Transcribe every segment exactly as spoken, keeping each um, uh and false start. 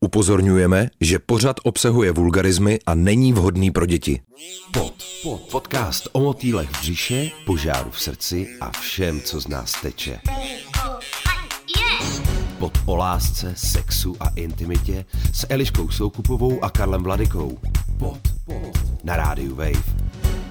Upozorňujeme, že pořad obsahuje vulgarizmy a není vhodný pro děti. Pod, pod, podcast o motýlech v břiše, požáru v srdci a všem, co z nás teče. Pod o lásce, sexu a intimitě s Eliškou Soukupovou a Karlem Vladykou. Pod, pod, na rádiu Wave.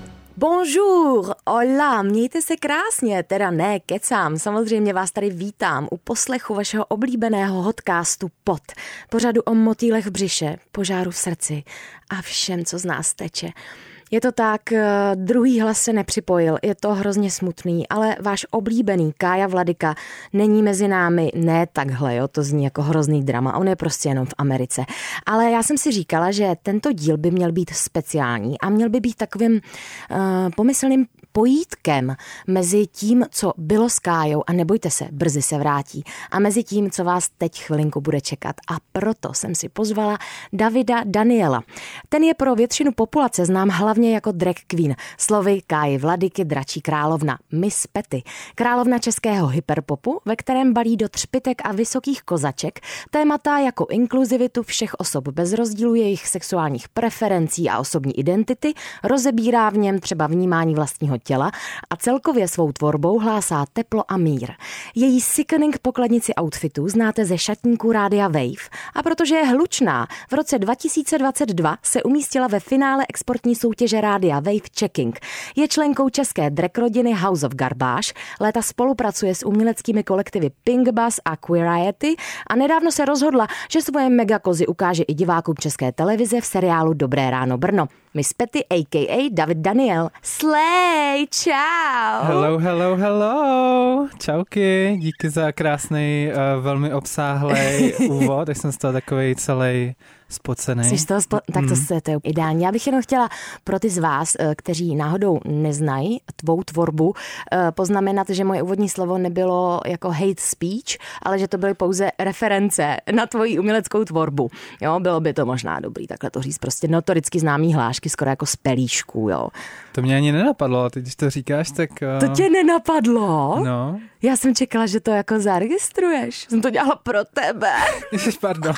Bonjour, hola, mějte se krásně, teda ne, kecám, samozřejmě vás tady vítám u poslechu vašeho oblíbeného podcastu Pod, pořadu o motýlech v břiše, požáru v srdci a všem, co z nás teče. Je to tak, druhý hlas se nepřipojil, je to hrozně smutný, ale váš oblíbený Kája Vladyka není mezi námi, ne takhle, jo, to zní jako hrozný drama, on je prostě jenom v Americe. Ale já jsem si říkala, že tento díl by měl být speciální a měl by být takovým uh, pomyslným pojítkem mezi tím, co bylo s Kájou, a nebojte se, brzy se vrátí, a mezi tím, co vás teď chvilinku bude čekat. A proto jsem si pozvala Davida Daniela. Ten je pro většinu populace znám hlavně jako drag queen, slovy Káji Vladyky dračí královna, Miss Petty, královna českého hyperpopu, ve kterém balí do třpitek a vysokých kozaček témata jako inkluzivitu všech osob bez rozdílu jejich sexuálních preferencí a osobní identity, rozebírá v něm třeba vnímání vlastního těla a celkově svou tvorbou hlásá teplo a mír. Její sickening pokladnici outfitů znáte ze šatníků rádia Wave, a protože je hlučná, v roce dva tisíce dvacet dva se umístila ve finále exportní soutěže rádia Wave Checking. Je členkou české drag rodiny House of Garbage, léta spolupracuje s uměleckými kolektivy Pink Bus a Queeriety a nedávno se rozhodla, že svoje megakozy ukáže i divákům české televize v seriálu Dobré ráno Brno. Miss Petty, a k a. David Daniel. Slay, čau! Hello, hello, hello! Čauky, díky za krásný, uh, velmi obsáhlej úvod, tak jsem z toho takovej celý spocený. Jsi z toho spo... Tak to, mm. se, to je ideální. Já bych jenom chtěla pro ty z vás, kteří náhodou neznají tvou tvorbu, poznamenat, že moje úvodní slovo nebylo jako hate speech, ale že to byly pouze reference na tvoji uměleckou tvorbu. Jo, bylo by to možná dobrý takhle to říct, prostě notoricky známý hlášky, skoro jako z pelíšků, jo. To mě ani nenapadlo, ty když to říkáš, tak... Uh... To tě nenapadlo? No. Já jsem čekala, že to jako zaregistruješ. Jsem to dělala pro tebe. Ježiš, pardon.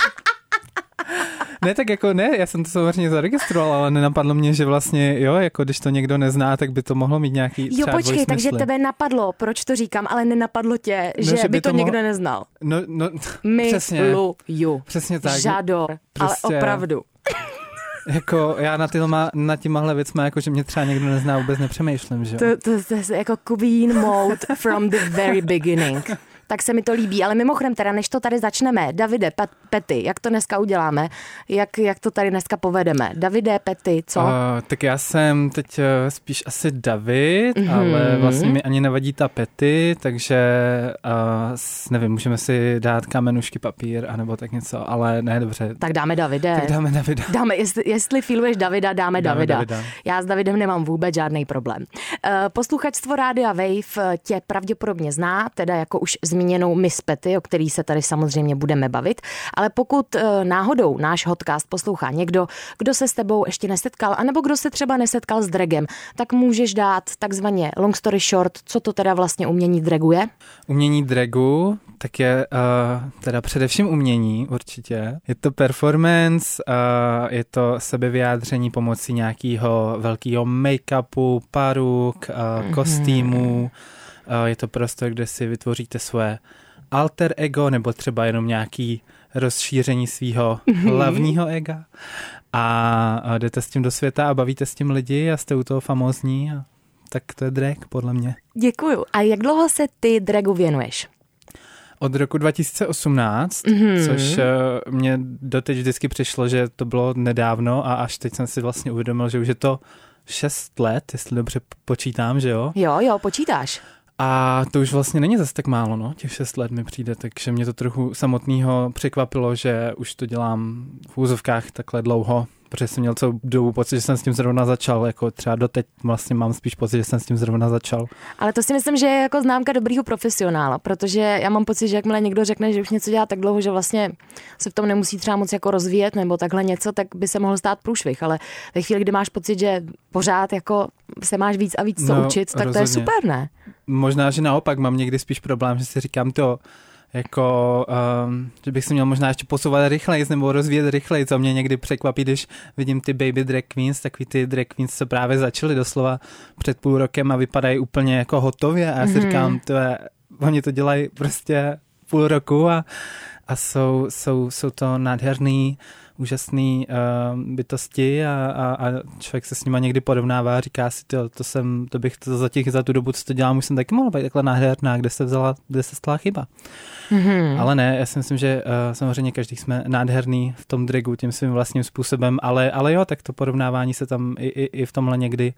Ne, tak jako ne, já jsem to samozřejmě zaregistroval, ale nenapadlo mě, že vlastně, jo, jako když to někdo nezná, tak by to mohlo mít nějaký třeba Jo, počkej, takže smysly. Tebe napadlo, proč to říkám, ale nenapadlo tě, no, že, že by to, to mohl... někdo neznal. No, no, Miluju. Přesně tak. Žádor, prostě... ale opravdu. Jako já na, tyma, na těmahle věcma, jako že mě třeba někdo nezná, vůbec nepřemýšlím, že jo. To, to, to je jako queen mode from the very beginning. Tak se mi to líbí, ale mimochodem teda, než to tady začneme, Davide, Pe- Petty, jak to dneska uděláme? Jak, jak to tady dneska povedeme? Davide, Petty, co? Uh, tak já jsem teď uh, spíš asi David, mm-hmm. ale vlastně mi ani nevadí ta Petty, takže uh, nevím, můžeme si dát kamenušky, papír, anebo tak něco, ale ne, dobře. Tak dáme Davide. Tak dáme Davida. Dáme, jestli, jestli feeluješ Davida, dáme, dáme Davida. Davida. Já s Davidem nemám vůbec žádný problém. Uh, posluchačstvo rádia Wave tě pravděpodobně zná, teda jako už zmíněnou Miss Petty, o který se tady samozřejmě budeme bavit, ale pokud e, náhodou náš podcast poslouchá někdo, kdo se s tebou ještě nesetkal, anebo kdo se třeba nesetkal s dragem, tak můžeš dát takzvaně long story short, co to teda vlastně umění dragu je? Umění dragu, tak je uh, teda především umění určitě. Je to performance, uh, je to sebevyjádření pomocí nějakého velkého make-upu, paruk, uh, mm-hmm. kostýmů. Je to prostor, kde si vytvoříte svoje alter ego nebo třeba jenom nějaký rozšíření svého hlavního ega a jdete s tím do světa a bavíte s tím lidi a jste u toho famózní a tak to je drag podle mě. Děkuju. A jak dlouho se ty dragu věnuješ? Od roku dva tisíce osmnáct, mm-hmm. což mě doteď vždycky přišlo, že to bylo nedávno a až teď jsem si vlastně uvědomil, že už je to šest let, jestli dobře počítám, že jo? Jo, jo, počítáš. A to už vlastně není zase tak málo, no, těch šest let mi přijde, takže mě to trochu samotného překvapilo, že už to dělám v úzovkách takhle dlouho, protože jsem měl celou dobu pocit, že jsem s tím zrovna začal, jako třeba doteď vlastně mám spíš pocit, že jsem s tím zrovna začal. Ale to si myslím, že je jako známka dobrýho profesionála, protože já mám pocit, že jakmile někdo řekne, že už něco dělá tak dlouho, že vlastně se v tom nemusí třeba moc jako rozvíjet nebo takhle něco, tak by se mohl stát průšvih, ale ve chvíli, kdy máš pocit, že pořád jako se máš víc a víc co no, učit, tak rozhodně. To je super, ne? Možná, že naopak mám někdy spíš problém, že si říkám to, jako, um, že bych si měl možná ještě posouvat rychleji nebo rozvíjet rychleji, co mě někdy překvapí, když vidím ty baby drag queens, takový ty drag queens, co právě začaly doslova před půl rokem a vypadají úplně jako hotově a já si mm-hmm. říkám, to je, oni to dělají prostě půl roku a, a jsou, jsou, jsou to nádherný, úžasný uh, bytosti a, a, a člověk se s nima někdy porovnává a říká si, to, to, jsem, to bych to za, těch, za tu dobu, co to dělám, už jsem taky mohla být takhle nádherná, kde se vzala, kde se stala chyba. Mm-hmm. Ale ne, já si myslím, že uh, samozřejmě každý jsme nádherný v tom dragu tím svým vlastním způsobem, ale, ale jo, tak to porovnávání se tam i, i, i v tomhle někdy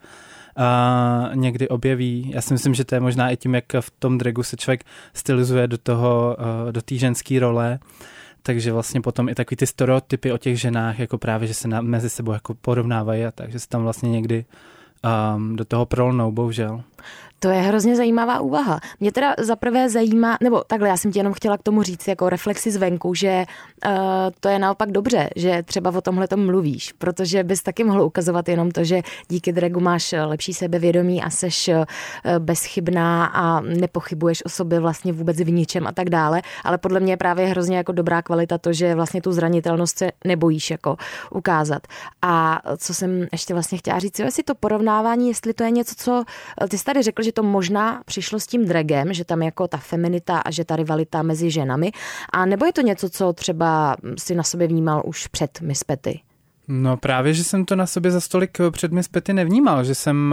Uh, někdy objeví. Já si myslím, že to je možná i tím, jak v tom dragu se člověk stylizuje do toho, uh, do té ženské role, takže vlastně potom i takový ty stereotypy o těch ženách, jako právě, že se na, mezi sebou jako porovnávají a tak, že se tam vlastně někdy um, do toho prolnou, bohužel. To je hrozně zajímavá úvaha. Mě teda zaprvé zajímá, nebo takhle, já jsem ti jenom chtěla k tomu říct jako reflexi zvenku, že uh, to je naopak dobře, že třeba o tomhle tom mluvíš, protože bys taky mohl ukazovat jenom to, že díky dragu máš lepší sebevědomí a seš uh, bezchybná a nepochybuješ o sobě vlastně vůbec v ničem a tak dále, ale podle mě je právě hrozně jako dobrá kvalita to, že vlastně tu zranitelnost se nebojíš jako ukázat. A co jsem ještě vlastně chtěla říct, jestli to porovnávání, jestli to je něco, co ty jsi tady řekl, že to možná přišlo s tím dragem, že tam jako ta feminita a že ta rivalita mezi ženami, a nebo je to něco, co třeba si na sobě vnímal už před Miss Petty? No právě, že jsem to na sobě za stolik před Miss Petty nevnímal, že jsem,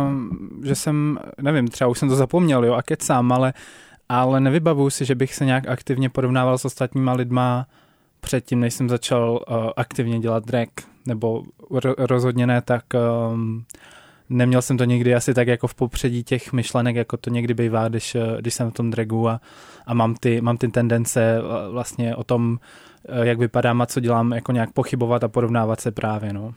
že jsem, nevím, třeba už jsem to zapomněl, jo, a kecám, ale, ale nevybavuju si, že bych se nějak aktivně porovnával s ostatníma lidma předtím, než jsem začal aktivně dělat drag, nebo rozhodně ne, tak um, neměl jsem to nikdy asi tak jako v popředí těch myšlenek, jako to někdy bývá, když, když jsem v tom dragu a, a mám, ty, mám ty tendence vlastně o tom, jak vypadám a co dělám, jako nějak pochybovat a porovnávat se právě, no.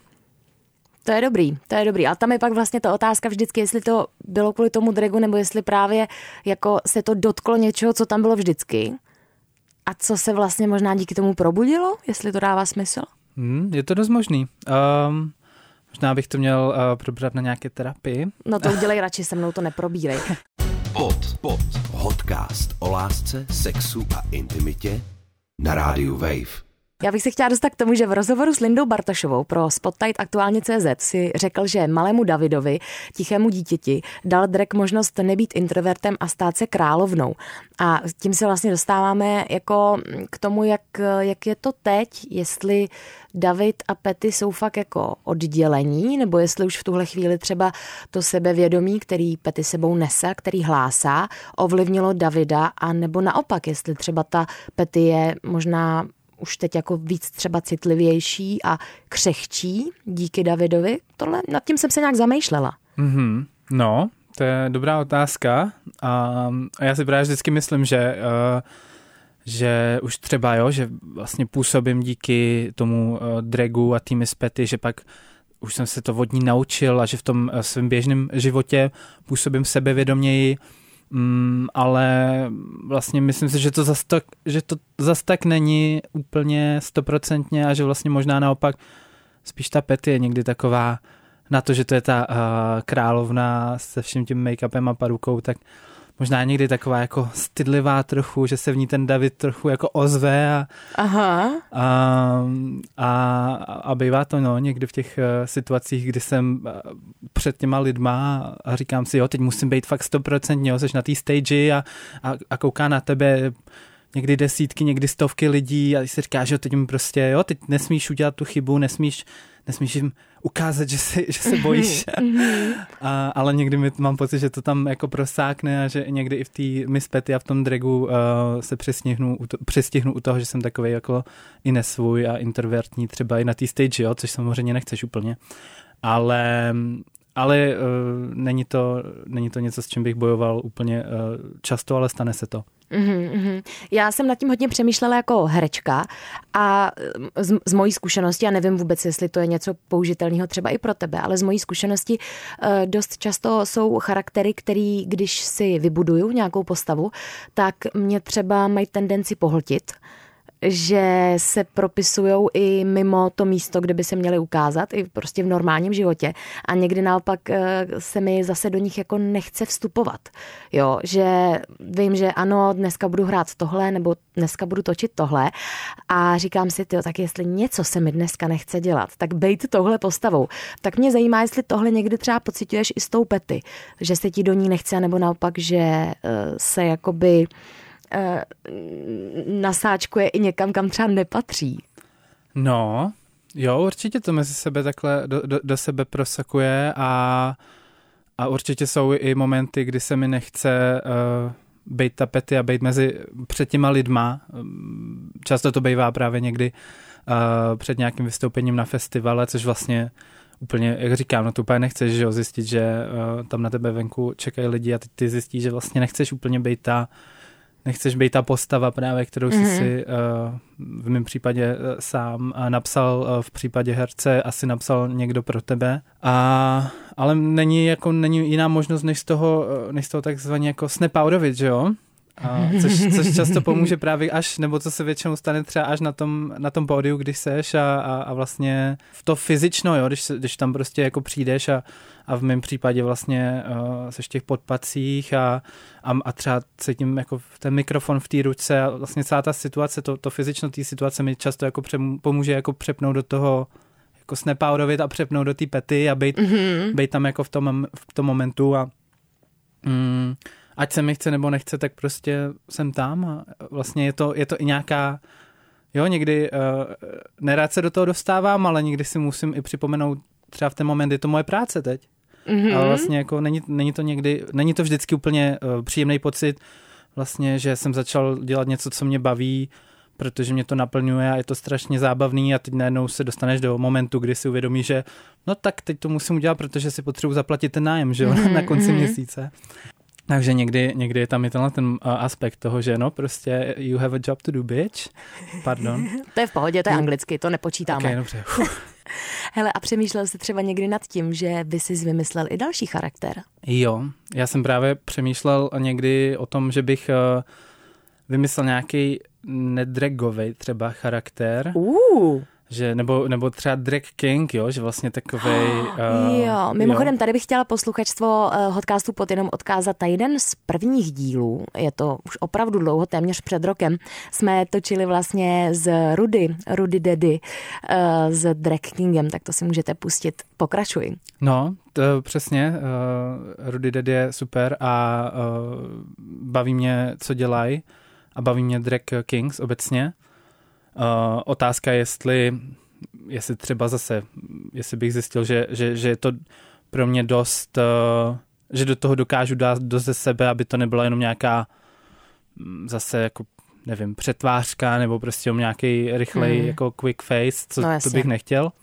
To je dobrý, to je dobrý. A tam je pak vlastně ta otázka vždycky, jestli to bylo kvůli tomu dragu, nebo jestli právě jako se to dotklo něčeho, co tam bylo vždycky a co se vlastně možná díky tomu probudilo, jestli to dává smysl? Hmm, je to dost možný. Um, Možná bych to měl uh, probrat na nějaké terapii. No to udělej radši, se mnou to neprobírej. Pod, pod, podcast o lásce, sexu a intimitě na rádiu Wave. Já bych se chtěla dostat k tomu, že v rozhovoru s Lindou Bartošovou pro Spotlight aktuálně tečka cé zet si řekl, že malému Davidovi, tichému dítěti, dal drag možnost nebýt introvertem a stát se královnou. A tím se vlastně dostáváme jako k tomu, jak, jak je to teď, jestli David a Petty jsou fakt jako oddělení, nebo jestli už v tuhle chvíli třeba to sebevědomí, který Petty sebou nese, který hlásá, ovlivnilo Davida, a nebo naopak, jestli třeba ta Petty je možná už teď jako víc třeba citlivější a křehčí díky Davidovi? Tohle, nad tím jsem se nějak zamýšlela. Mm-hmm. No, to je dobrá otázka. A, a já si právě vždycky myslím, že, uh, že už třeba, jo, že vlastně působím díky tomu uh, dragu a té Miss Petty, že pak už jsem se to od ní naučil a že v tom uh, svém běžném životě působím sebevědoměji. Mm, ale vlastně myslím si, že to zas tak, že to zas tak není úplně stoprocentně a že vlastně možná naopak spíš ta Petty je někdy taková na to, že to je ta uh, královna se vším tím make-upem a parukou, tak možná někdy taková jako stydlivá trochu, že se v ní ten David trochu jako ozve a, Aha. a, a, a bývá to no, někdy v těch uh, situacích, kdy jsem uh, před těma lidma a říkám si, jo, teď musím být fakt stoprocentně, jsi na té stage a, a, a kouká na tebe někdy desítky, někdy stovky lidí a si říkáš, že teď mi prostě, jo, teď nesmíš udělat tu chybu, nesmíš, nesmíš jim ukázat, že se, že se bojíš. a, ale někdy mi, mám pocit, že to tam jako prosákne a že někdy i v té Miss Petty a v tom dragu uh, se přestihnu, přestihnu u toho, že jsem takovej jako i nesvůj a introvertní třeba i na té stage, jo, což samozřejmě nechceš úplně. Ale ale uh, není, to, není to něco, s čím bych bojoval úplně uh, často, ale stane se to. Mm-hmm. Já jsem nad tím hodně přemýšlela jako herečka a z, z mojí zkušenosti, a nevím vůbec, jestli to je něco použitelného třeba i pro tebe, ale z mojí zkušenosti uh, dost často jsou charaktery, který, když si vybuduju nějakou postavu, tak mě třeba mají tendenci pohltit. že se propisujou i mimo to místo, kde by se měly ukázat, i prostě v normálním životě. A někdy naopak se mi zase do nich jako nechce vstupovat. Jo, že vím, že ano, dneska budu hrát tohle, nebo dneska budu točit tohle a říkám si, tyjo, tak jestli něco se mi dneska nechce dělat, tak bejt touhle postavou. Tak mě zajímá, jestli tohle někdy třeba pociťuješ i s tou Petty, že se ti do ní nechce, nebo naopak, že se jakoby nasáčkuje i někam, kam třeba nepatří. No, jo, určitě to mezi sebe takhle do, do, do sebe prosakuje a, a určitě jsou i momenty, kdy se mi nechce uh, bejt ta Petty a bejt mezi před těma lidma. Často to bývá právě někdy uh, před nějakým vystoupením na festivale, což vlastně úplně, jak říkám, no to úplně nechceš, že jo, zjistit, že uh, tam na tebe venku čekají lidi a ty, ty zjistíš, že vlastně nechceš úplně bejt ta Nechceš být ta postava právě, kterou jsi mm-hmm. si uh, v mém případě uh, sám uh, napsal, uh, v případě herce asi napsal někdo pro tebe. A, ale není, jako, není jiná možnost, než z toho, uh, než z toho takzvaně jako snap out of it, že jo? A což, což často pomůže právě až, nebo co se většinou stane třeba až na tom, na tom pódiu, když seš a, a, a vlastně v to fyzično, jo, když, když tam prostě jako přijdeš a, a v mém případě vlastně uh, seš v těch podpacích a, a, a třeba cítím jako ten mikrofon v té ruce a vlastně celá ta situace, to, to fyzično té situace mi často jako pře, pomůže jako přepnout do toho, jako snap out of it a přepnout do té Petty a být, mm-hmm. být tam jako v tom, v tom momentu a mm, ať se mi chce nebo nechce, tak prostě jsem tam a vlastně je to, je to i nějaká, jo, někdy uh, nerád se do toho dostávám, ale někdy si musím i připomenout, třeba v ten moment je to moje práce teď. Mm-hmm. Ale vlastně jako není, není to někdy, není to vždycky úplně uh, příjemný pocit, vlastně, že jsem začal dělat něco, co mě baví, protože mě to naplňuje a je to strašně zábavný a teď najednou se dostaneš do momentu, kdy si uvědomíš, že no tak teď to musím udělat, protože si potřebuji zaplatit ten nájem, že jo, mm-hmm. na konci měsíce. Takže někdy, někdy je tam i tenhle ten aspekt toho, že no prostě you have a job to do, bitch. Pardon. To je v pohodě, to je anglicky, to nepočítáme. Okay, dobře. Hele, a přemýšlel jsi třeba někdy nad tím, že by jsi vymyslel i další charakter? Jo, já jsem právě přemýšlel někdy o tom, že bych uh, vymyslel nějaký nedragovej třeba charakter. Uh. Že, nebo, nebo třeba drag king, jo, že vlastně takovej... Uh, jo, mimochodem jo. Tady bych chtěla posluchačstvo uh, Hodcastu Pod jenom odkázat na jeden z prvních dílů, je to už opravdu dlouho, téměř před rokem, jsme točili vlastně z Rudy, Rudy Daddy uh, s drag kingem, tak to si můžete pustit. Pokračuj. No, to přesně, uh, Rudy Daddy je super a uh, baví mě, co dělají a baví mě drag kings obecně. Uh, otázka, jestli, jestli třeba zase, jestli bych zjistil, že, že, že je to pro mě dost, uh, že do toho dokážu dát dost ze sebe, aby to nebyla jenom nějaká zase jako, nevím, přetvářka nebo prostě nějaký rychlej mm. jako quick face, co, no, to bych nechtěl.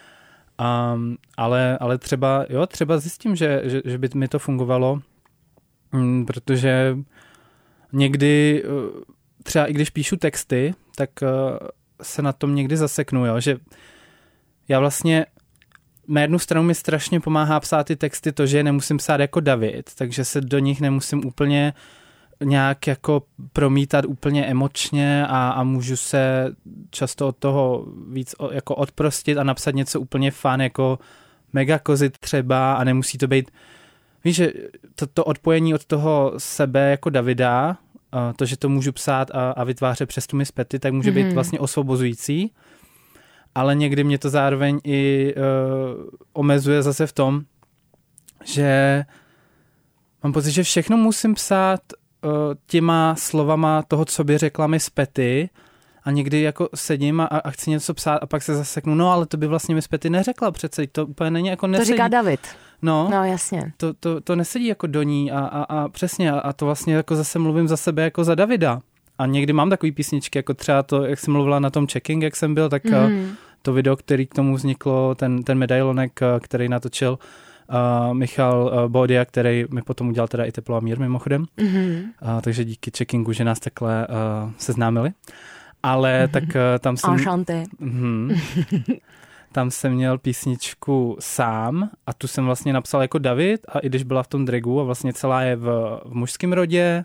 Um, ale, ale třeba, jo, třeba zjistím, že, že, že by mi to fungovalo, um, protože někdy uh, třeba i když píšu texty, tak uh, se na tom někdy zaseknu, jo? Že já vlastně na jednu stranu mi strašně pomáhá psát ty texty to, že je nemusím psát jako David, takže se do nich nemusím úplně nějak jako promítat úplně emočně a, a můžu se často od toho víc jako odprostit a napsat něco úplně fun, jako mega kozit třeba a nemusí to být, víš, že to, to odpojení od toho sebe jako Davida, to, že to můžu psát a, a vytvářet přes tu Miss Petty, tak může být mm. vlastně osvobozující, ale někdy mě to zároveň i uh, omezuje zase v tom, že mám pocit, že všechno musím psát uh, těma slovama toho, co by řekla Miss Petty a někdy jako sedím a, a chci něco psát a pak se zaseknu, no ale to by vlastně Miss Petty neřekla přece, to úplně není jako nesedí. To říká David. No, no jasně. To, to, to nesedí jako do ní a, a, a přesně a to vlastně jako zase mluvím za sebe jako za Davida. A někdy mám takový písničky, jako třeba to, jak jsem mluvila na tom Checking, jak jsem byl, tak mm. to video, který k tomu vzniklo, ten, ten medailonek, který natočil uh, Michal uh, Bodia, který mi potom udělal teda i Teplo a mír mimochodem. Mm. Uh, takže díky Checkingu, že nás takhle uh, seznámili. Ale mm. tak uh, tam jsem... Enchanté. Mm, tam jsem měl písničku sám a tu jsem vlastně napsal jako David a i když byla v tom dragu a vlastně celá je v, v mužském rodě,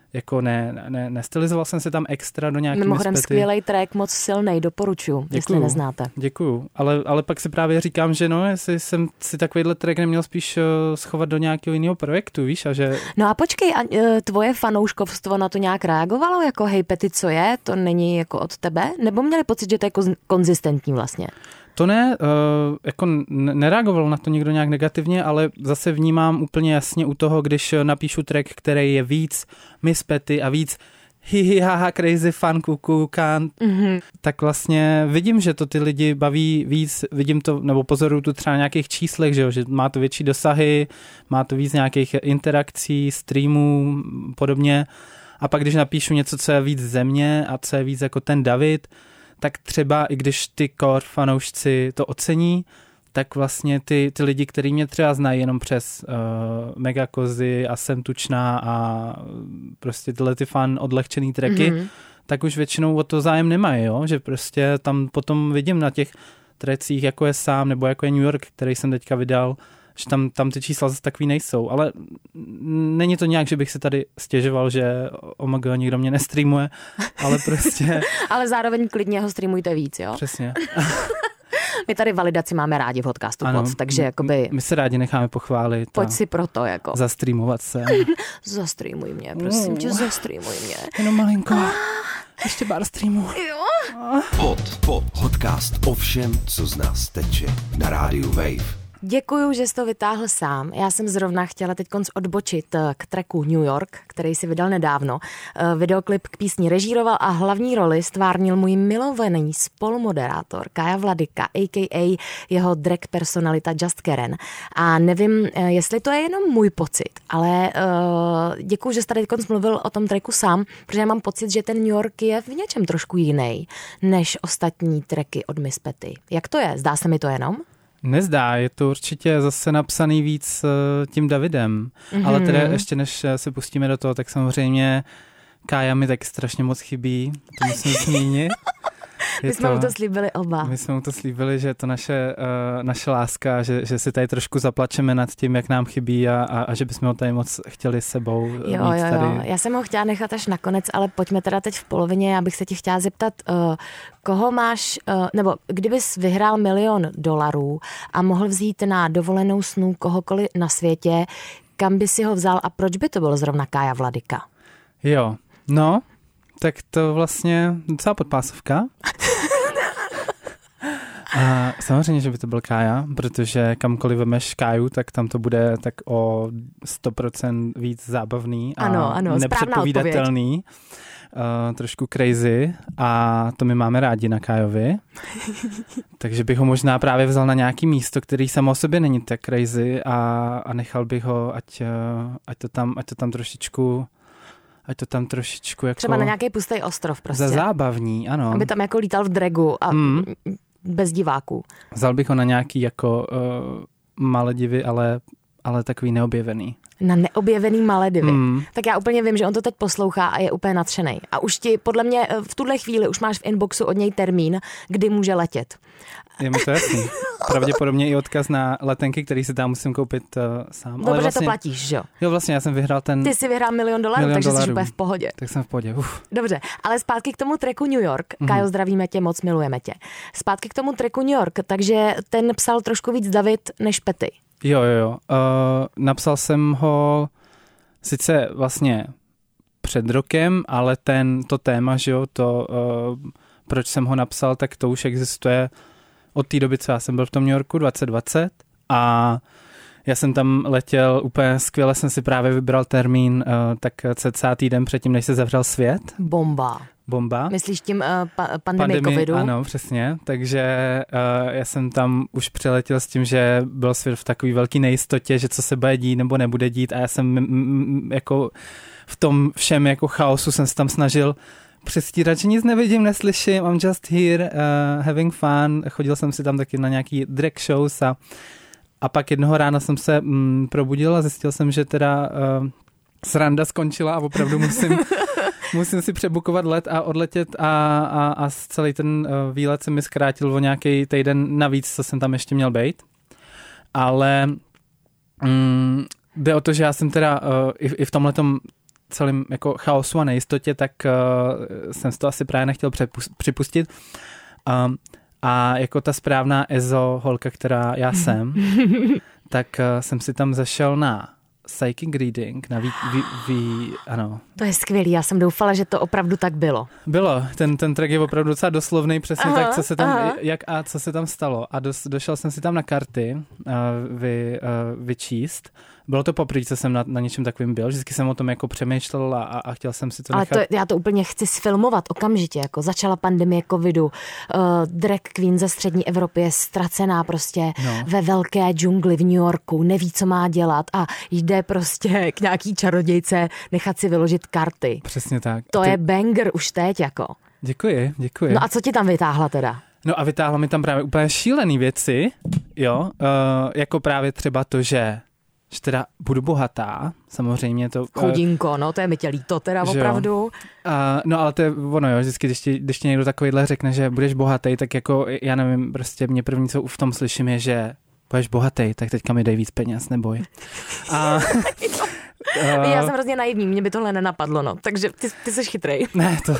jako ne, ne, nestylizoval jsem se tam extra do nějaký Mimochodem mispety. skvělej track, moc silnej, doporučuju, Děkuju, jestli neznáte. Děkuju, ale, ale pak si právě říkám, že no, jestli jsem si takovýhle track neměl spíš uh, schovat do nějakého jiného projektu, víš, a že... No a počkej, a uh, tvoje fanouškovstvo na to nějak reagovalo, jako hej Pety, co je, to není jako od tebe? Nebo měli pocit, že to je koz- konzistentní vlastně? To ne, uh, jako nereagoval na to nikdo nějak negativně, ale zase vnímám úplně jasně u toho, když napíšu track, který je víc Miss Petty a víc hihi haha crazy fun kuku can't, mm-hmm. tak vlastně vidím, že to ty lidi baví víc, vidím to, nebo pozoruju tu třeba na nějakých číslech, že, jo, že má to větší dosahy, má to víc nějakých interakcí, streamů, podobně. A pak když napíšu něco, co je víc ze mě a co je víc jako ten David, tak třeba i když ty core fanoušci to ocení, tak vlastně ty, ty lidi, kteří mě třeba znají jenom přes uh, Megakozy a Jsem tučná a prostě tyhle ty fan odlehčený tracky, mm-hmm. tak už většinou o to zájem nemají, jo? Že prostě tam potom vidím na těch tracích, jako je Sám nebo jako je New York, který jsem teďka vydal, že tam, tam ty čísla zase takový nejsou, ale není to nějak, že bych se tady stěžoval, že omg, nikdo mě nestreamuje, ale prostě... ale zároveň klidně ho streamujte víc, jo? Přesně. My tady validaci máme rádi v podcastu ano, pod, takže jakoby... My se rádi necháme pochválit. Pojď si pro to, jako. Zastreamovat se. Zastreamuj mě, prosím tě, zastreamuj mě. Jenom malinko. Ještě pár streamů. Jo. Pod, pod, podcast o všem, co z nás teče na rádiu Wave. Děkuju, že jsi to vytáhl sám. Já jsem zrovna chtěla teď konc odbočit k tracku New York, který si vydal nedávno. Videoklip k písni režíroval a hlavní roli stvárnil můj milovaný spolumoderátor Kája Vladyka, a k a jeho drag personalita Just Karen. A nevím, jestli to je jenom můj pocit, ale děkuju, že jsi tady konc mluvil o tom tracku sám, protože já mám pocit, že ten New York je v něčem trošku jiný než ostatní tracky od Miss Petty. Jak to je? Zdá se mi to jenom? Nezdá, je to určitě zase napsaný víc tím Davidem, mm-hmm. ale teda ještě než se pustíme do toho, tak samozřejmě Kája mi tak strašně moc chybí, to musím zmínit. My jsme to, mu to slíbili oba. My jsme mu to slíbili, že je to naše, uh, naše láska, že, že si tady trošku zaplačeme nad tím, jak nám chybí a, a, a že bychom ho tady moc chtěli s sebou jo, mít jo, tady. Jo, já jsem ho chtěla nechat až nakonec, ale pojďme teda teď v polovině, já bych se tě chtěla zeptat, uh, koho máš, uh, nebo kdybys vyhrál milion dolarů a mohl vzít na dovolenou snů kohokoliv na světě, kam by si ho vzal a proč by to bylo zrovna Kája Vladyka? Jo, no... Tak to vlastně docela podpásovka. A samozřejmě, že by to byl Kája, protože kamkoliv vemeš Káju, tak tam to bude tak o sto procent víc zábavný a ano, ano, nepředpovídatelný. Uh, trošku crazy a to my máme rádi na Kájovi. Takže bych ho možná právě vzal na nějaký místo, který samo o sobě není tak crazy a, a nechal bych ho, ať, ať, to tam, ať to tam trošičku ať to tam trošičku jako... Třeba na nějaký pustý ostrov prostě. Za zábavní, ano. Aby tam jako lítal v dragu a mm. bez diváků. Vzal bych ho na nějaký jako uh, Maledivy, ale, ale takový neobjevený. Na neobjevený Maledivy. Mm. Tak já úplně vím, že on to teď poslouchá a je úplně nadšenej. A už ti, podle mě, v tuhle chvíli už máš v inboxu od něj termín, kdy může letět. Je mi to jasný. Pravděpodobně i odkaz na letenky, který si tam musím koupit uh, sám. Dobře, ale vlastně, to platíš, že jo? Jo, vlastně já jsem vyhrál ten... Ty jsi vyhrál milion dolarů, milion takže dolarů. jsi úplně v pohodě. Tak jsem v pohodě, uf. Dobře, ale zpátky k tomu tracku New York. Mm-hmm. Kájo, zdravíme tě, moc milujeme tě. Zpátky k tomu tracku New York, takže ten psal trošku víc David než Petty. Jo, jo, jo. Uh, napsal jsem ho sice vlastně před rokem, ale ten, to téma, že jo, to, uh, proč jsem ho napsal, tak to už existuje od té doby, co já jsem byl v tom New Yorku dvacet dvacet a já jsem tam letěl úplně skvěle, jsem si právě vybral termín uh, tak cca týden předtím, než se zavřel svět. Bomba. Bomba. Myslíš tím uh, pa- pandemii covidu? Ano, přesně. Takže uh, já jsem tam už přiletěl s tím, že byl svět v takový velký nejistotě, že co se bude dít nebo nebude dít a já jsem m- m- jako v tom všem jako chaosu jsem se tam snažil přestírat, že nic nevidím, neslyším, I'm just here, uh, having fun. Chodil jsem si tam taky na nějaký drag shows a, a pak jednoho rána jsem se mm, probudil a zjistil jsem, že teda uh, sranda skončila a opravdu musím, musím si přebukovat let a odletět a, a, a celý ten uh, výlet se mi zkrátil o nějaký týden navíc, co jsem tam ještě měl být. Ale mm, jde o to, že já jsem teda uh, i, i v tomhletom celém jako chaosu a nejistotě, tak uh, jsem si to asi právě nechtěl přepust, připustit. Um, a jako ta správná ezo holka, která já jsem, tak uh, jsem si tam zašel na psychic reading, na ví, ví, ví, ano. To je skvělý, já jsem doufala, že to opravdu tak bylo. Bylo, ten, ten track je opravdu docela doslovný, přesně aha, tak, co se tam, aha. jak a co se tam stalo. A dos, došel jsem si tam na karty uh, vy, uh, vyčíst. Bylo to poprvé, co jsem na, na něčem takovým byl. Vždycky jsem o tom jako přemýšlel a, a chtěl jsem si to nechat. Ale to, já to úplně chci sfilmovat okamžitě. Jako začala pandemie covidu. Uh, drag queen ze střední Evropy je ztracená prostě no. ve velké džungli v New Yorku. Neví, co má dělat a jde prostě k nějaký čarodějce nechat si vyložit karty. Přesně tak. To ty... je banger už teď jako. Děkuji, děkuji. No a co ti tam vytáhla teda? No a vytáhla mi tam právě úplně šílený věci, jo, uh, jako právě třeba to, že že teda budu bohatá, samozřejmě to... Chudinko, no to je mi tě líto teda opravdu. Uh, no ale to je ono, jo, vždycky, když ti, když ti někdo takovýhle řekne, že budeš bohatý, tak jako, já nevím, prostě mě první, co v tom slyším, je, že budeš bohatý, tak teďka mi dej víc peněz, neboj. A, uh, já jsem hrozně naivní, mě by tohle nenapadlo, no, takže ty, ty jsi chytrej. Ne, to...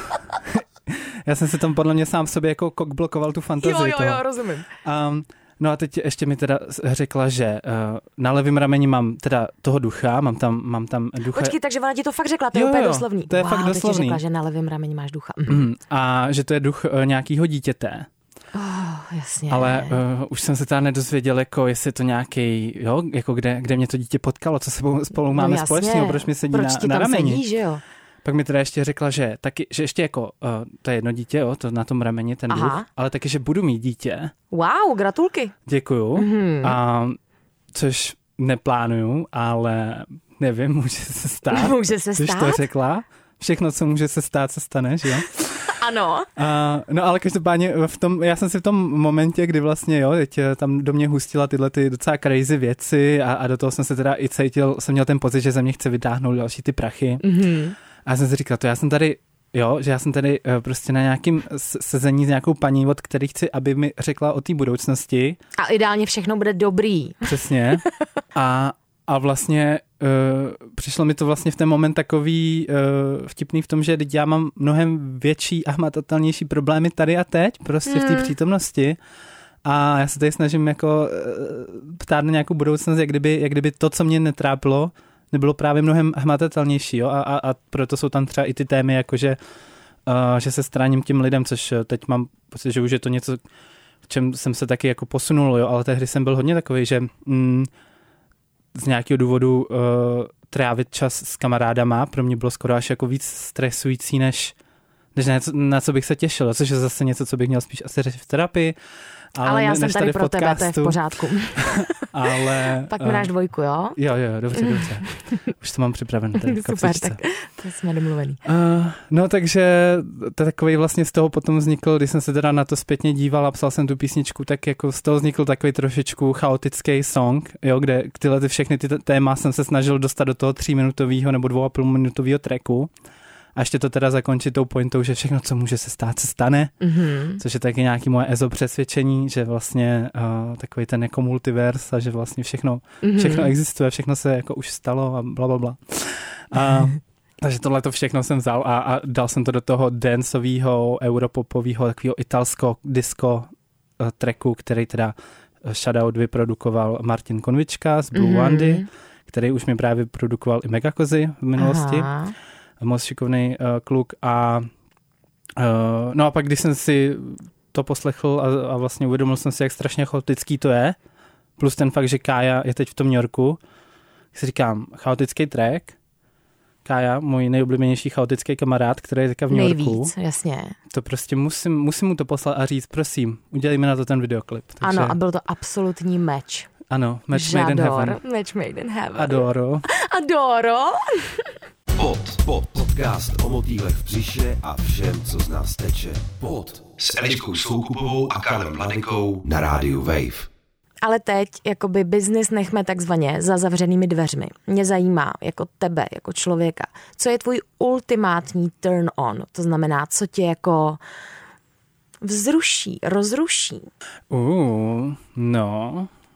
já jsem si tam podle mě sám sobě jako kokblokoval tu fantazii Jo, jo, toho. jo, rozumím. Um, No a teď ještě mi teda řekla, že uh, na levém rameni mám teda toho ducha, mám tam, mám tam ducha. Počkej, takže ona ti to fakt řekla, to je jo, úplně jo, doslovný. To je wow, fakt doslovný. Teď ti řekla, že na levém rameni máš ducha. Mm, a že to je duch uh, nějakýho dítěte. Oh, jasně. Ale uh, už jsem se teda nedozvěděl, jako jestli to nějaký, jo, jako kde, kde mě to dítě potkalo, co sebou spolu máme no společného, proč mi sedí proč na, ti na tam rameni. Sedí, že jo? Pak mi teda ještě řekla, že taky, že ještě jako, uh, to je jedno dítě, jo, to na tom rameni, ten aha. duch, ale taky, že budu mít dítě. Wow, gratulky. Děkuju. Mm-hmm. A což neplánuju, ale nevím, může se stát. Může se stát? Když to řekla. Všechno, co může se stát, se stane, že jo? Ano. A, no ale každopádně v tom, já jsem si v tom momentě, kdy vlastně, jo, teď tam do mě hustila tyhle ty docela crazy věci a, a do toho jsem se teda i cítil, jsem měl ten pocit, že ze mě chce vytáhnout další ty prachy. Mm-hmm. A já jsem si říkal, to já jsem tady, jo, že já jsem tady uh, prostě na nějakým sezení s nějakou paní, od který chci, aby mi řekla o té budoucnosti. A ideálně všechno bude dobrý. Přesně. A, a vlastně uh, přišlo mi to vlastně v ten moment takový uh, vtipný v tom, že já mám mnohem větší a hmatatelnější problémy tady a teď, prostě mm. v té přítomnosti. A já se tady snažím jako uh, ptát na nějakou budoucnost, jak kdyby, jak kdyby to, co mě netrápilo, nebylo právě mnohem hmatatelnější, jo, a, a, a proto jsou tam třeba i ty témy, jakože uh, že se stráním těm lidem, což teď mám pocit, že už je to něco, v čem jsem se taky jako posunul, jo, ale tehdy jsem byl hodně takový, že mm, z nějakého důvodu uh, trávit čas s kamarádama pro mě bylo skoro až jako víc stresující, než, než na, co, na co bych se těšil, což je zase něco, co bych měl spíš asi řešit v terapii. Ale, ale já ne, jsem tady, tady pro podcastu. tebe, to je v pořádku. Ale, Pak mi dáš dvojku, jo? Jo, jo, dobře, dobře. Už to mám připravené. Super, tak to jsme domluvený. Uh, no takže to takový vlastně z toho potom vznikl, když jsem se teda na to zpětně díval a psal jsem tu písničku, tak jako z toho vznikl takový trošičku chaotický song, jo, kde tyhle ty všechny ty téma jsem se snažil dostat do toho tříminutového nebo dvou a půl minutového tracku. A ještě to teda zakončit tou pointou, že všechno, co může se stát, se stane. Mm-hmm. Což je taky nějaký moje ezo přesvědčení, že vlastně uh, takový ten jako multivers a že vlastně všechno, mm-hmm. všechno existuje, všechno se jako už stalo a blablabla. Uh, takže tohle to všechno jsem vzal a, a dal jsem to do toho danceového, europopového, takového italsko disco uh, tracku, který teda uh, shoutout vyprodukoval Martin Konvička z Blue mm-hmm. Wandy, který už mi právě produkoval i Megakozy v minulosti. Aha. Moc šikovný uh, kluk a uh, no a pak, když jsem si to poslechl a, a vlastně uvědomil jsem si, jak strašně chaotický to je, plus ten fakt, že Kája je teď v tom New Yorku, tak si říkám, chaotický track, Kája, můj nejoblíbenější chaotický kamarád, který je teďka v New Yorku. Nejvíc, jasně. To prostě musím, musím mu to poslat a říct, prosím, udělej mi na to ten videoklip. Takže... Ano, a byl to absolutní match. Ano, match Žador, made in heaven. Match made in heaven. Adoro. Adoro. Pod, pod, podcast o motýlech v břiše a všem, co z nás teče. Pod s Eliškou Soukupovou a Karlem Mladenkou na rádiu Wave. Ale teď jakoby biznis nechme takzvaně za zavřenými dveřmi. Mě zajímá jako tebe, jako člověka, co je tvůj ultimátní turn on, to znamená, co tě jako vzruší, rozruší. Uh, no,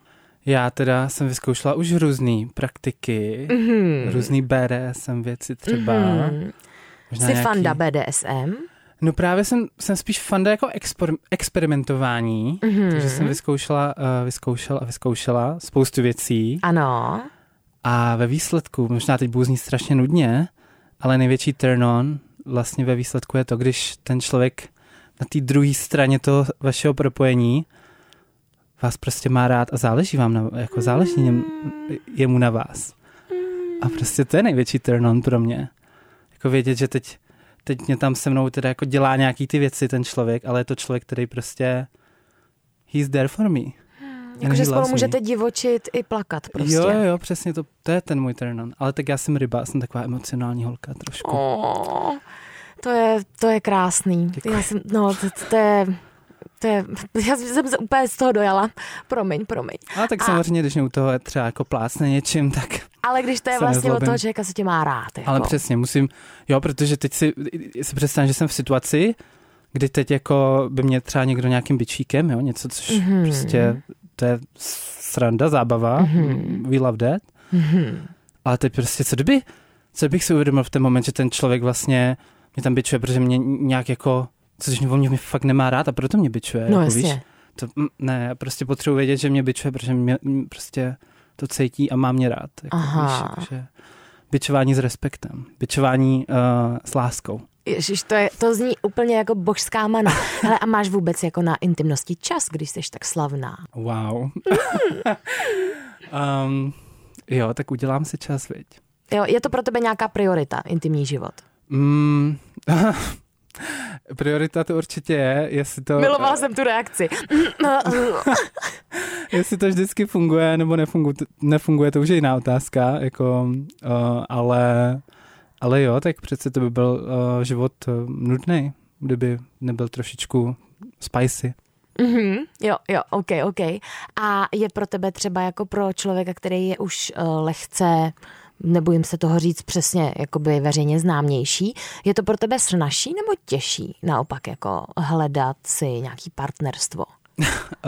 Já teda jsem vyzkoušela už různý praktiky, mm-hmm. různý B D S M věci třeba. Mm-hmm. Jsi nějaký... fanda B D S M? No právě jsem, jsem spíš fanda jako exper- experimentování, mm-hmm. takže jsem vyzkoušela, uh, vyzkoušela a vyzkoušela spoustu věcí. Ano. A ve výsledku, možná teď budu znít strašně nudně, ale největší turn on vlastně ve výsledku je to, když ten člověk na té druhé straně toho vašeho propojení vás prostě má rád a záleží vám na, jako záleží něm, jemu na vás. A prostě to je největší turn on pro mě. Jako vědět, že teď, teď mě tam se mnou teda jako dělá nějaký ty věci ten člověk, ale je to člověk, který prostě he's there for me. Jakože spolu můžete divočit i plakat prostě. Jo, jo, přesně, to, to je ten můj turn on. Ale tak já jsem ryba, jsem taková emocionální holka trošku. Oh, to je, to je krásný. Já jsem, no, to, to je... To je, já jsem se úplně z toho dojala. Promiň, promiň. A tak samozřejmě, a, když mě u toho je třeba jako plácne něčím, tak... Ale když to je vlastně nezlobím. Od toho člověka, se tě má rád. Jako. Ale přesně, musím... Jo, protože teď si, si představím, že jsem v situaci, kdy teď jako by mě třeba někdo nějakým bičíkem, jo, něco, což mm-hmm. prostě... To je sranda, zábava. Mm-hmm. We love that. Mm-hmm. Ale teď prostě, co kdyby... Co bych si uvědomil v ten moment, že ten člověk vlastně mě tam bičuje, protože mě nějak jako... Což mě, mě fakt nemá rád a proto mě bičuje. No jako, jasně. Víš, to, ne, já prostě potřebuji vědět, že mě bičuje, protože mě prostě to cítí a má mě rád. Jako, víš, jakože bičování s respektem. Bičování uh, s láskou. Ježiš, to, je, to zní úplně jako božská mana. Hele, a máš vůbec jako na intimnosti čas, když jsi tak slavná? Wow. um, jo, tak udělám si čas, viď. Jo, je to pro tebe nějaká priorita, intimní život? Mm, priorita to určitě je, jestli to... Milovala jsem tu reakci. Jestli to vždycky funguje nebo nefunguje, nefunguje, to už je jiná otázka, jako, uh, ale, ale jo, tak přece to by byl uh, život uh, nudný, kdyby nebyl trošičku spicy. Mm-hmm, jo, jo, ok, ok. A je pro tebe třeba jako pro člověka, který je už uh, lehce... nebojím se toho říct přesně, jakoby veřejně známější. Je to pro tebe snazší nebo těžší naopak jako hledat si nějaký partnerstvo? Uh,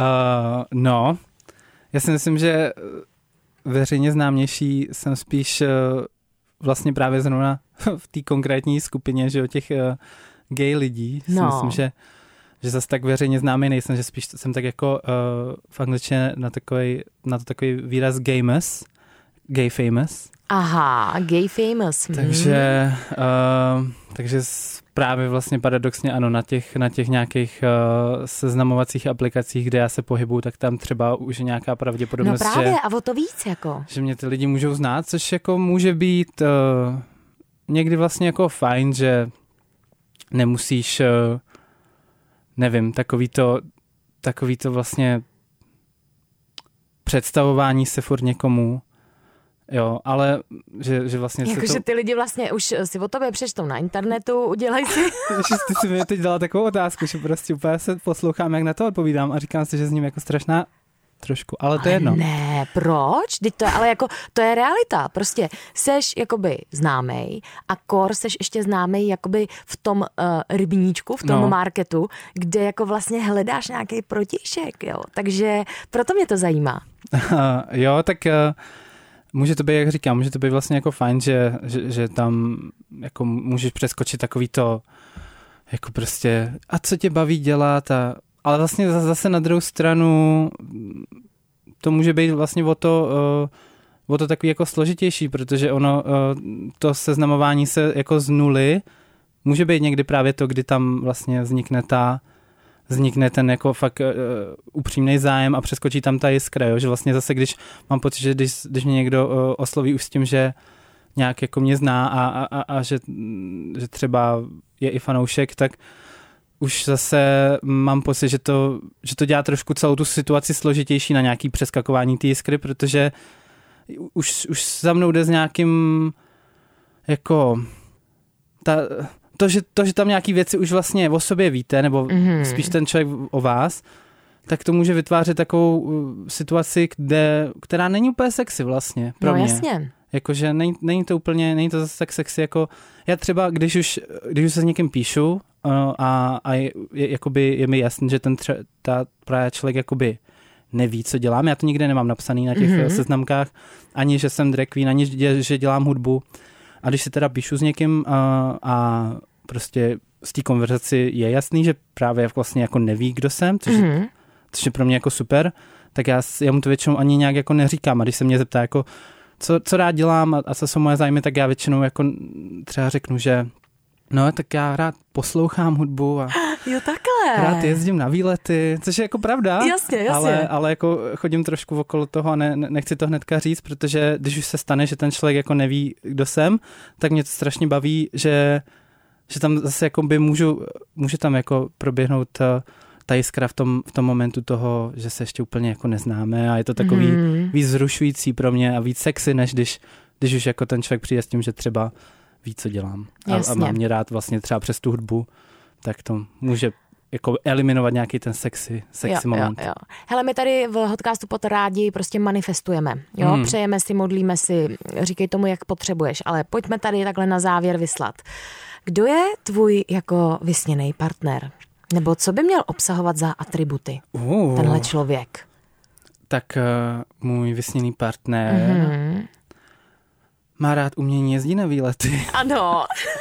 no, já si myslím, že veřejně známější jsem spíš uh, vlastně právě zrovna v té konkrétní skupině, že o těch uh, gay lidí. No. Si myslím, že, že zase tak veřejně známý nejsem, že spíš jsem tak jako uh, v angličtině na, takový, na to takový výraz gaymous, gay famous. Aha, gay famous. Takže, uh, takže právě vlastně paradoxně ano, na těch, na těch nějakých uh, seznamovacích aplikacích, kde já se pohybuju, tak tam třeba už je nějaká pravděpodobnost, no právě, že, a o to víc jako. Že mě ty lidi můžou znát, což jako může být uh, někdy vlastně jako fajn, že nemusíš, uh, nevím, takový to, takový to vlastně představování se furt někomu. Jo, ale že, že vlastně jako, se to... že ty lidi vlastně už si o tobě přečtou na internetu, udělej si... Ty si mi teď dala takovou otázku, že prostě úplně se poslouchám, jak na to odpovídám a říkám si, že s ním jako strašná trošku, ale, ale to je jedno. Ne, proč? Teď to je, ale jako, to je realita. Prostě seš jakoby známej a kor seš ještě známej jakoby v tom uh, rybníčku, v tom no. marketu, kde jako vlastně hledáš nějaký protišek, jo. Takže proto mě to zajímá. Jo, tak... Uh... Může to být, jak říkám, může to být vlastně jako fajn, že, že, že tam jako můžeš přeskočit takový to, jako prostě, a co tě baví dělat, a, ale vlastně zase na druhou stranu to může být vlastně o to, uh, o to takový jako složitější, protože ono, uh, to seznamování se jako z nuly může být někdy právě to, kdy tam vlastně vznikne ta vznikne ten jako fakt uh, upřímný zájem a přeskočí tam ta jiskra, jo? Že vlastně zase, když mám pocit, že když, když mě někdo uh, osloví už s tím, že nějak jako mě zná a, a, a, a že, že třeba je i fanoušek, tak už zase mám pocit, že to, že to dělá trošku celou tu situaci složitější na nějaký přeskakování té jiskry, protože už, už za mnou jde s nějakým jako ta... To že, to, že tam nějaký věci už vlastně o sobě víte, nebo mm-hmm. spíš ten člověk o vás, tak to může vytvářet takovou uh, situaci, kde, která není úplně sexy vlastně pro no, mě. Jasně. Jakože není, není to úplně, není to zase tak sexy, jako já třeba, když už, když už se s někým píšu uh, a, a je, je, jakoby je mi jasný, že ten tře, ta právě člověk jakoby neví, co dělám. Já to nikde nemám napsaný na těch mm-hmm. seznamkách, ani že jsem drag queen, ani že dělám hudbu. A když si teda píšu s někým a, a prostě z té konverzaci je jasný, že právě vlastně jako neví, kdo jsem, což, mm-hmm. což je pro mě jako super, tak já, já mu to většinou ani nějak jako neříkám. A když se mě zeptá, jako, co, co rád dělám a, a co jsou moje zájmy, tak já většinou jako třeba řeknu, že no, tak já rád poslouchám hudbu a jo, takhle. rád jezdím na výlety, což je jako pravda. Jasně, jasně. Ale, ale jako chodím trošku okolo toho a ne, nechci to hnedka říct, protože když už se stane, že ten člověk jako neví, kdo jsem, tak mě to strašně baví, že, že tam zase jako by můžu, může tam jako proběhnout ta jiskra v tom, v tom momentu toho, že se ještě úplně jako neznáme a je to takový mm. víc zrušující pro mě a víc sexy, než když, když už jako ten člověk přijde s tím, že třeba ví, co dělám. A, a mám mě rád vlastně třeba přes tu hudbu, tak to může jako eliminovat nějaký ten sexy, sexy jo, moment. Jo, jo. Hele, my tady v Hotcastu Pod rádi prostě manifestujeme. Jo? Hmm. Přejeme si, modlíme si, říkej tomu, jak potřebuješ, ale pojďme tady takhle na závěr vyslat. Kdo je tvůj jako vysněný partner? Nebo co by měl obsahovat za atributy uh. tenhle člověk? Tak uh, můj vysněný partner mm-hmm. má rád umění, jezdí na výlety. Ano.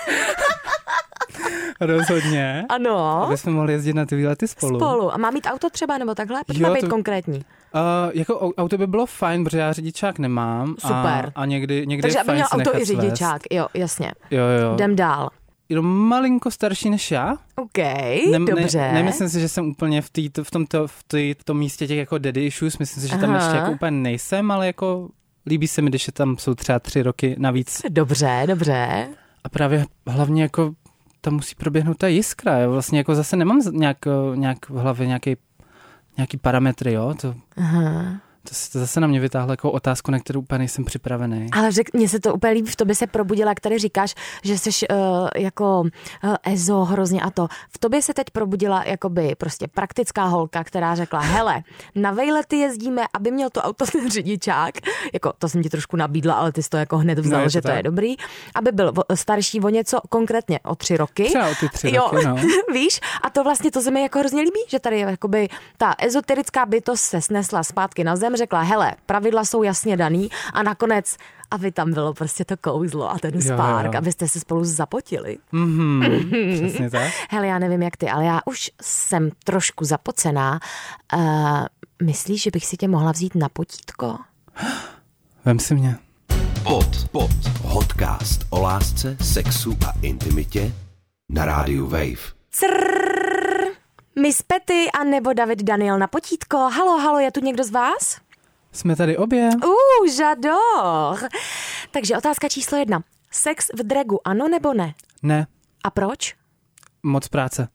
Rozhodně. Ano. Aby jsme mohli jezdit na ty výlety spolu. Spolu. A má mít auto třeba, nebo takhle? Pojďme být to... konkrétní. Uh, jako auto by bylo fajn, protože já řidičák nemám. Super. A, a někdy, někdy takže je fajn si nechat takže aby měl auto i řidičák. Svést. Jo, jasně. Jo, jo. Jdem dál. Jenom malinko starší než já. OK, ne, dobře. Ne, nemyslím si, že jsem úplně v, tý, v, tomto, v, tý, v tom místě těch jako daddy issues. Myslím si, že tam Aha. ještě jako úplně nejsem, ale jako líbí se mi, když je tam jsou třeba tři roky navíc. Dobře, dobře. A právě hlavně jako tam musí proběhnout ta jiskra. Jo. Vlastně jako zase nemám nějak, nějak v hlavě nějaký, nějaký parametry, jo. To... Aha. To, to zase na mě vytáhlo jako otázku, na kterou úplně nejsem připravený. Ale řek, mně se to úplně líbí, v tobě se probudila, jak tady říkáš, že jsi uh, jako uh, ezo hrozně a to. V tobě se teď probudila jakoby prostě praktická holka, která řekla, hele, na vejlety jezdíme, aby měl to auto ten řidičák. Jako, to jsem ti trošku nabídla, ale ty jsi to jako hned vzal, no, to že tak. To je dobrý. Aby byl starší o něco, konkrétně o tři roky. Třeba o ty tři jo, roky, no. Víš? A to vlastně, to se mi jako hrozně líbí, že tady je jakoby ta ezoterická bytost se snesla zpátky na zem, řekla, hele, pravidla jsou jasně daný a nakonec, aby tam bylo prostě to kouzlo a ten spark, jo, jo. abyste se spolu zapotili. Mm-hmm, přesně tak. Hele, já nevím jak ty, ale já už jsem trošku zapocená. Uh, myslíš, že bych si tě mohla vzít na potítko? Vem si mě. Pod, pod, Hotcast o lásce, sexu a intimitě na rádiu Wave. Crrr. Miss Petty a nebo David Daniel na potítko. Halo, halo, je tu někdo z vás? Jsme tady obě. Uh, žador. Takže otázka číslo jedna. Sex v dragu, ano nebo ne? Ne. A proč? Moc práce.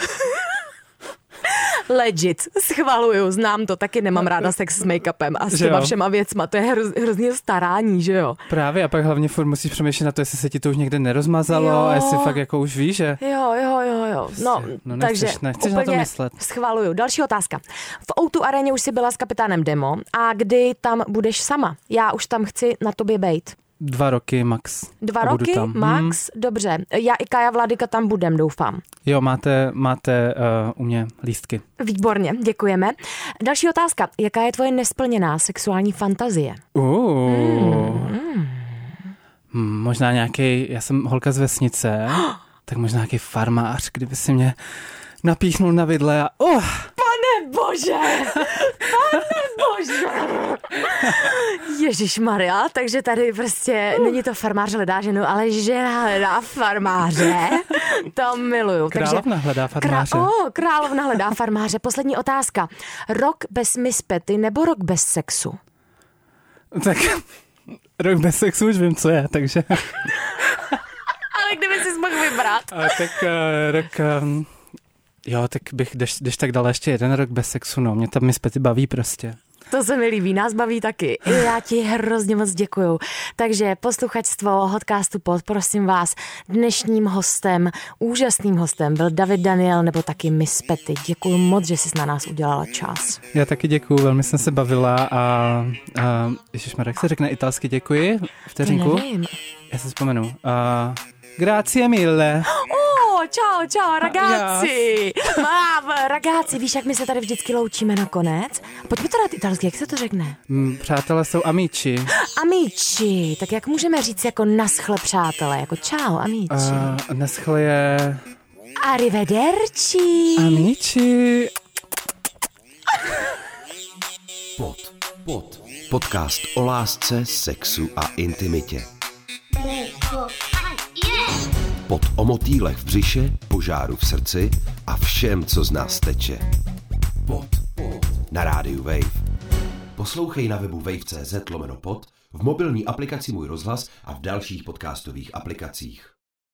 Legit, schvaluju, znám to, taky nemám ráda sex s make-upem a s těma všema věcma, to je hroz, hrozně starání, že jo? Právě a pak hlavně furt musíš přemýšlet na to, jestli se ti to už někde nerozmazalo jo. a jestli fakt jako už víš, že... Jo, jo, jo, jo, no, no nechceš, takže nechceš na to myslet. Schvaluju. Další otázka. V ó dva aréně už jsi byla s kapitánem Demo a kdy tam budeš sama? Já už tam chci na tobě bejt. Dva roky max. Dva roky max? Hmm. Dobře. Já i Kaja Vladyka tam budem, doufám. Jo, máte, máte uh, u mě lístky. Výborně, děkujeme. Další otázka. Jaká je tvoje nesplněná sexuální fantazie? Uh. Hmm. Hmm, možná nějaký, já jsem holka z vesnice, tak možná nějaký farmář, kdyby si mě napíchnul na vidle a uh. Pane bože! Pane bože! Ježišmarja, takže tady prostě není to farmář hledá ženu, ale žena hledá farmáře. To miluju. Královna takže, hledá farmáře. Krá, oh, královna hledá farmáře. Poslední otázka. Rok bez Miss Petty nebo rok bez sexu? Tak rok bez sexu už vím, co je, takže... Ale kdyby jsi mohl vybrat. A tak uh, rok... Um... Jo, tak bych, když, když tak dala ještě jeden rok bez sexu, no. Mě tam Miss Petty baví prostě. To se mi líbí, nás baví taky. Já ti hrozně moc děkuju. Takže posluchačstvo Hotcastu Pod, prosím vás, dnešním hostem, úžasným hostem byl David Daniel nebo taky Miss Petty. Děkuju moc, že jsi na nás udělala čas. Já taky děkuju, velmi jsem se bavila a, a ježišmarja, jak se řekne italsky děkuji? Vteřinku? Nevím. Já se vzpomenu. A, grazie mille. Oh, čau, čau, ragazzi. Mám, ragazzi, víš, jak my se tady vždycky loučíme nakonec? Pojďme to dát italsky, jak se to řekne? Mm, přátelé jsou amici. Amici, tak jak můžeme říct jako naschle přátelé, jako čau, amici. Uh, naschle je... Arrivederci. Amici. Pod, pod. Podcast o lásce, sexu a intimitě. Pod o motýlech v břiše, požáru v srdci a všem, co z nás teče. Pod, pod. Na rádiu Wave. Poslouchej na webu wave tečka cz lomeno pod, v mobilní aplikaci Můj rozhlas a v dalších podcastových aplikacích.